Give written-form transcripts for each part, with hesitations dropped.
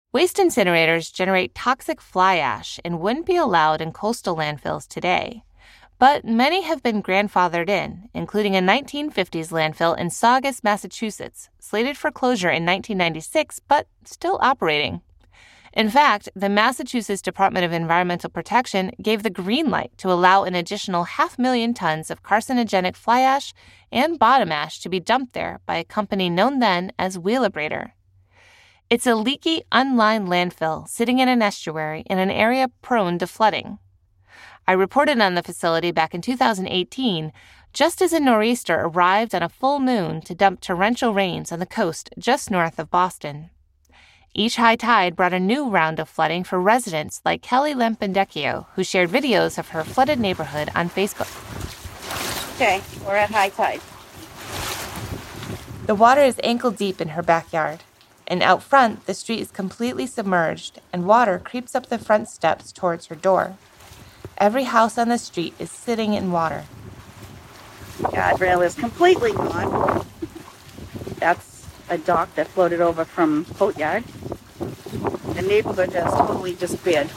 Waste incinerators generate toxic fly ash and wouldn't be allowed in coastal landfills today. But many have been grandfathered in, including a 1950s landfill in Saugus, Massachusetts, slated for closure in 1996 but still operating. In fact, the Massachusetts Department of Environmental Protection gave the green light to allow an additional 500,000 tons of carcinogenic fly ash and bottom ash to be dumped there by a company known then as Wheelabrator. It's a leaky, unlined landfill sitting in an estuary in an area prone to flooding. I reported on the facility back in 2018, just as a nor'easter arrived on a full moon to dump torrential rains on the coast just north of Boston. Each high tide brought a new round of flooding for residents like Kelly Lampendecchio, who shared videos of her flooded neighborhood on Facebook. Okay, we're at high tide. The water is ankle deep in her backyard, and out front, the street is completely submerged, and water creeps up the front steps towards her door. Every house on the street is sitting in water. Guardrail is completely gone. That's a dock that floated over from Courtyard. The neighborhood has totally disappeared.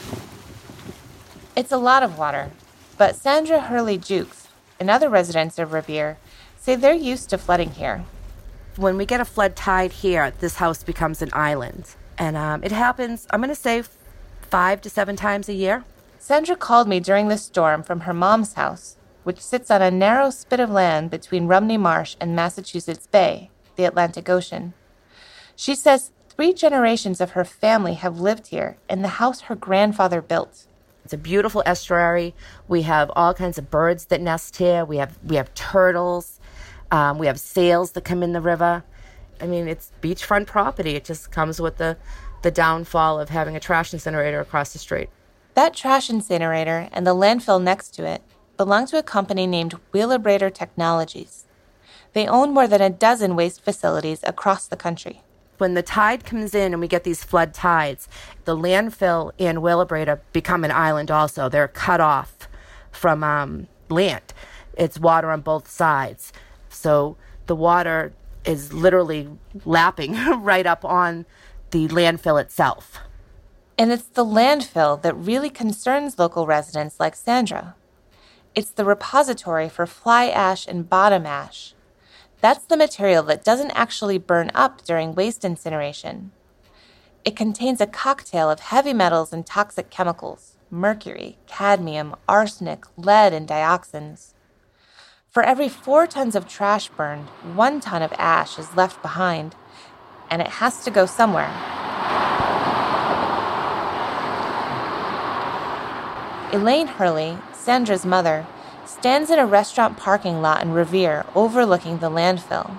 It's a lot of water, but Sandra Hurley-Jukes and other residents of Revere say they're used to flooding here. When we get a flood tide here, this house becomes an island. And it happens, I'm going to say, 5 to 7 times a year. Sandra called me during the storm from her mom's house, which sits on a narrow spit of land between Rumney Marsh and Massachusetts Bay, the Atlantic Ocean. She says 3 generations of her family have lived here in the house her grandfather built. It's a beautiful estuary. We have all kinds of birds that nest here. We have turtles. We have sails that come in the river. I mean, it's beachfront property. It just comes with the downfall of having a trash incinerator across the street. That trash incinerator and the landfill next to it belong to a company named Wheelabrator Technologies. They own more than a dozen waste facilities across the country. When the tide comes in and we get these flood tides, the landfill and Wheelabrator become an island also. They're cut off from land. It's water on both sides. So the water is literally lapping right up on the landfill itself. And it's the landfill that really concerns local residents like Sandra. It's the repository for fly ash and bottom ash. That's the material that doesn't actually burn up during waste incineration. It contains a cocktail of heavy metals and toxic chemicals: mercury, cadmium, arsenic, lead, and dioxins. For every 4 tons of trash burned, 1 ton of ash is left behind, and it has to go somewhere. Elaine Hurley, Sandra's mother, stands in a restaurant parking lot in Revere overlooking the landfill.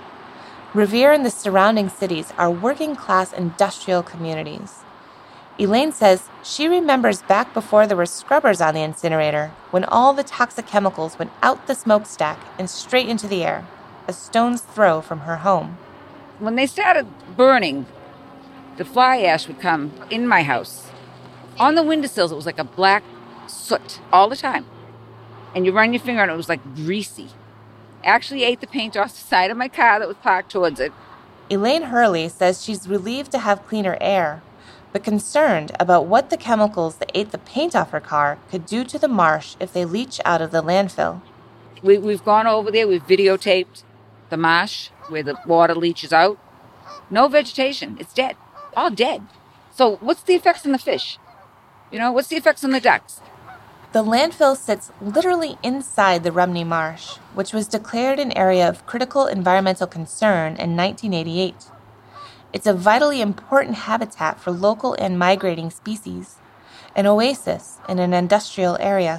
Revere and the surrounding cities are working-class industrial communities. Elaine says she remembers back before there were scrubbers on the incinerator, when all the toxic chemicals went out the smokestack and straight into the air, a stone's throw from her home. When they started burning, the fly ash would come in my house. On the windowsills, it was like a black soot all the time. And you run your finger on it, it was like greasy. Actually ate the paint off the side of my car that was parked towards it. Elaine Hurley says she's relieved to have cleaner air, but concerned about what the chemicals that ate the paint off her car could do to the marsh if they leach out of the landfill. We've gone over there, we've videotaped the marsh where the water leaches out. No vegetation, it's dead, all dead. So what's the effects on the fish? What's the effects on the ducks? The landfill sits literally inside the Rumney Marsh, which was declared an area of critical environmental concern in 1988. It's a vitally important habitat for local and migrating species, an oasis in an industrial area.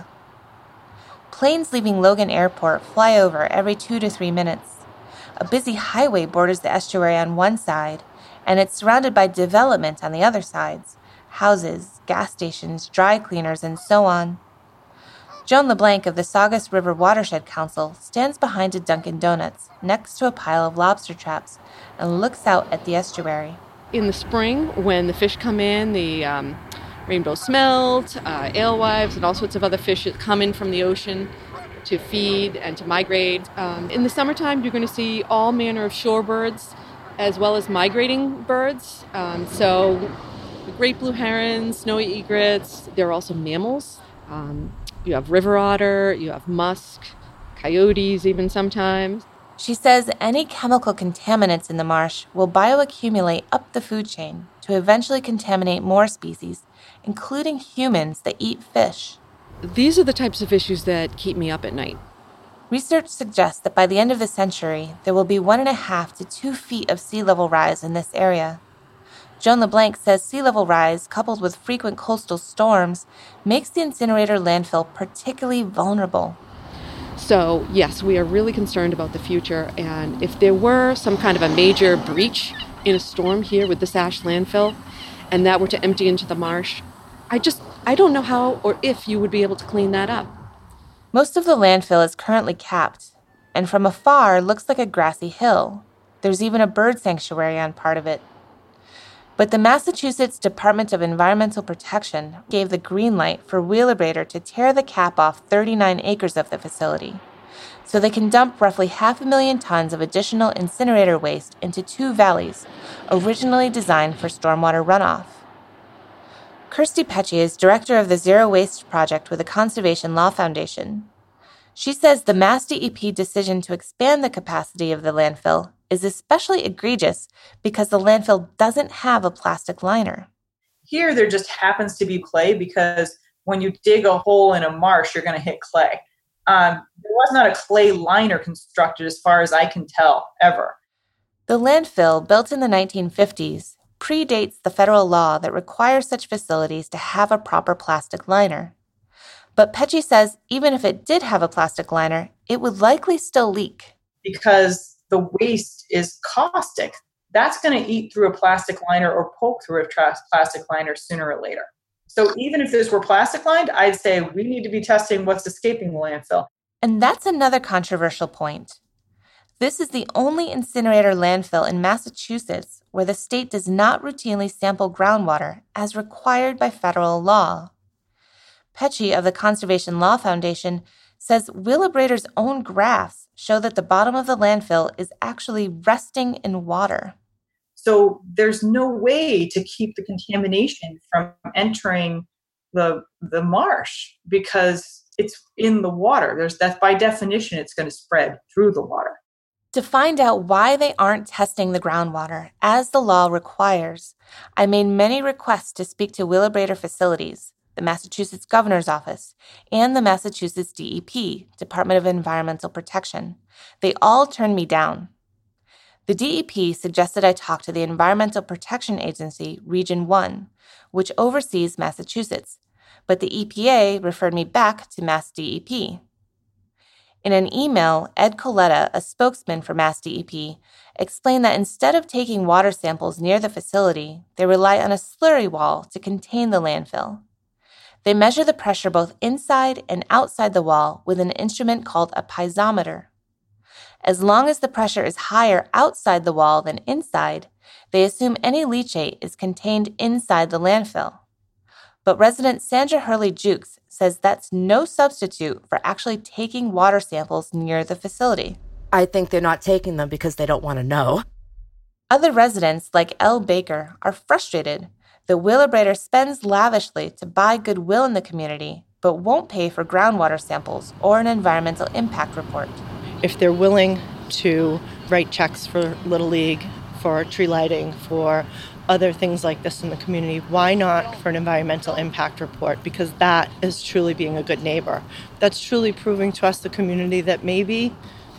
Planes leaving Logan Airport fly over every 2 to 3 minutes. A busy highway borders the estuary on one side, and it's surrounded by development on the other sides: houses, gas stations, dry cleaners, and so on. Joan LeBlanc of the Saugus River Watershed Council stands behind a Dunkin' Donuts next to a pile of lobster traps and looks out at the estuary. In the spring, when the fish come in, the rainbow smelt, alewives, and all sorts of other fish that come in from the ocean to feed and to migrate. In the summertime, you're going to see all manner of shorebirds as well as migrating birds. So great blue herons, snowy egrets. There are also mammals. You have river otter, you have musk, coyotes even sometimes. She says any chemical contaminants in the marsh will bioaccumulate up the food chain to eventually contaminate more species, including humans that eat fish. These are the types of issues that keep me up at night. Research suggests that by the end of the century, there will be 1.5 to 2 feet of sea level rise in this area. Joan LeBlanc says sea level rise, coupled with frequent coastal storms, makes the incinerator landfill particularly vulnerable. So, yes, we are really concerned about the future, and if there were some kind of a major breach in a storm here with this ash landfill, and that were to empty into the marsh, I don't know how or if you would be able to clean that up. Most of the landfill is currently capped, and from afar looks like a grassy hill. There's even a bird sanctuary on part of it. But the Massachusetts Department of Environmental Protection gave the green light for Wheelabrator to tear the cap off 39 acres of the facility, so they can dump roughly 500,000 tons of additional incinerator waste into 2 valleys, originally designed for stormwater runoff. Kirsty Pecci is director of the Zero Waste Project with the Conservation Law Foundation. She says the Mass DEP decision to expand the capacity of the landfill is especially egregious because the landfill doesn't have a plastic liner. Here, there just happens to be clay because when you dig a hole in a marsh, you're going to hit clay. There was not a clay liner constructed as far as I can tell, ever. The landfill, built in the 1950s, predates the federal law that requires such facilities to have a proper plastic liner. But Pecci says even if it did have a plastic liner, it would likely still leak. Because the waste is caustic. That's going to eat through a plastic liner or poke through a plastic liner sooner or later. So even if this were plastic lined, I'd say we need to be testing what's escaping the landfill. And that's another controversial point. This is the only incinerator landfill in Massachusetts where the state does not routinely sample groundwater as required by federal law. Pecci of the Conservation Law Foundation says Wheelabrator's own graphs show that the bottom of the landfill is actually resting in water. So there's no way to keep the contamination from entering the marsh because it's in the water. That's by definition, it's going to spread through the water. To find out why they aren't testing the groundwater, as the law requires, I made many requests to speak to Wheelabrator facilities, the Massachusetts Governor's Office, and the Massachusetts DEP, Department of Environmental Protection. They all turned me down. The DEP suggested I talk to the Environmental Protection Agency, Region 1, which oversees Massachusetts, but the EPA referred me back to Mass DEP. In an email, Ed Coletta, a spokesman for Mass DEP, explained that instead of taking water samples near the facility, they rely on a slurry wall to contain the landfill. They measure the pressure both inside and outside the wall with an instrument called a piezometer. As long as the pressure is higher outside the wall than inside, they assume any leachate is contained inside the landfill. But resident Sandra Hurley-Jukes says that's no substitute for actually taking water samples near the facility. I think they're not taking them because they don't want to know. Other residents, like Elle Baker, are frustrated. The Wheelabrator spends lavishly to buy goodwill in the community, but won't pay for groundwater samples or an environmental impact report. If they're willing to write checks for Little League, for tree lighting, for other things like this in the community, why not for an environmental impact report? Because that is truly being a good neighbor. That's truly proving to us, the community, that maybe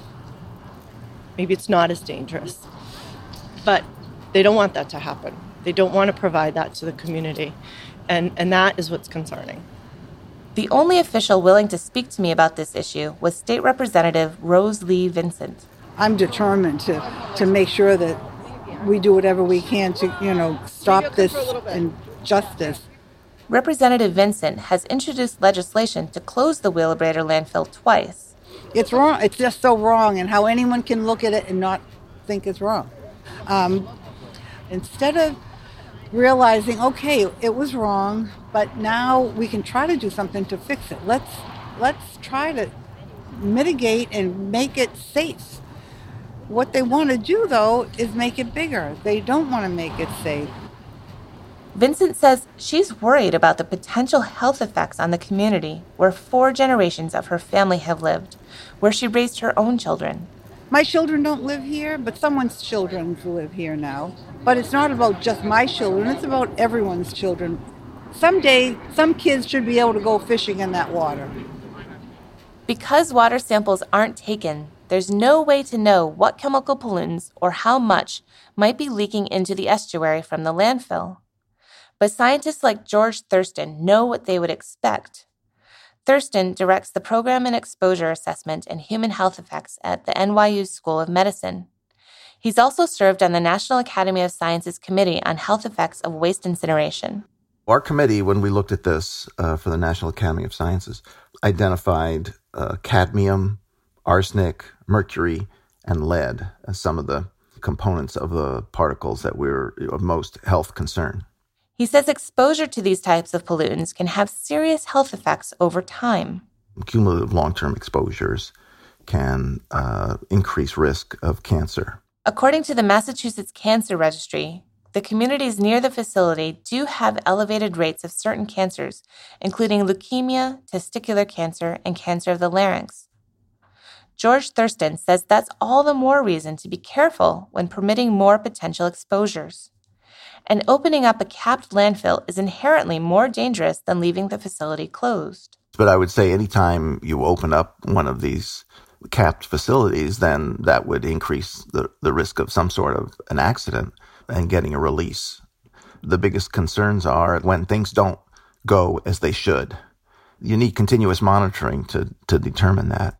it's not as dangerous. But they don't want that to happen. They don't want to provide that to the community. And that is what's concerning. The only official willing to speak to me about this issue was State Representative Rose Lee Vincent. I'm determined to make sure that we do whatever we can to, stop this injustice. Representative Vincent has introduced legislation to close the Wheelabrator landfill twice. It's wrong. It's just so wrong, and how anyone can look at it and not think it's wrong. Instead of realizing, okay, it was wrong, but now we can try to do something to fix it. Let's try to mitigate and make it safe. What they want to do, though, is make it bigger. They don't want to make it safe. Vincent says she's worried about the potential health effects on the community where 4 generations of her family have lived, where she raised her own children. My children don't live here, but someone's children live here now. But it's not about just my children, it's about everyone's children. Someday, some kids should be able to go fishing in that water. Because water samples aren't taken, there's no way to know what chemical pollutants or how much might be leaking into the estuary from the landfill. But scientists like George Thurston know what they would expect. Thurston directs the Program in Exposure Assessment and Human Health Effects at the NYU School of Medicine. He's also served on the National Academy of Sciences Committee on Health Effects of Waste Incineration. Our committee, when we looked at this for the National Academy of Sciences, identified cadmium, arsenic, mercury, and lead as some of the components of the particles that were of most health concern. He says exposure to these types of pollutants can have serious health effects over time. Cumulative long-term exposures can increase risk of cancer. According to the Massachusetts Cancer Registry, the communities near the facility do have elevated rates of certain cancers, including leukemia, testicular cancer, and cancer of the larynx. George Thurston says that's all the more reason to be careful when permitting more potential exposures. And opening up a capped landfill is inherently more dangerous than leaving the facility closed. But I would say anytime you open up one of these capped facilities, then that would increase the risk of some sort of an accident and getting a release. The biggest concerns are when things don't go as they should. You need continuous monitoring to determine that.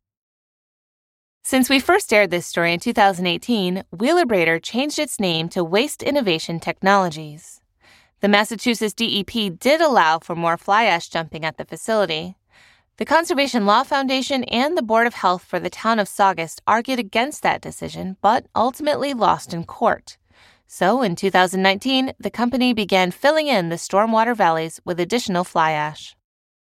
Since we first aired this story in 2018, Wheelabrator changed its name to Waste Innovation Technologies. The Massachusetts DEP did allow for more fly ash dumping at the facility. The Conservation Law Foundation and the Board of Health for the town of Saugus argued against that decision, but ultimately lost in court. So in 2019, the company began filling in the stormwater valleys with additional fly ash.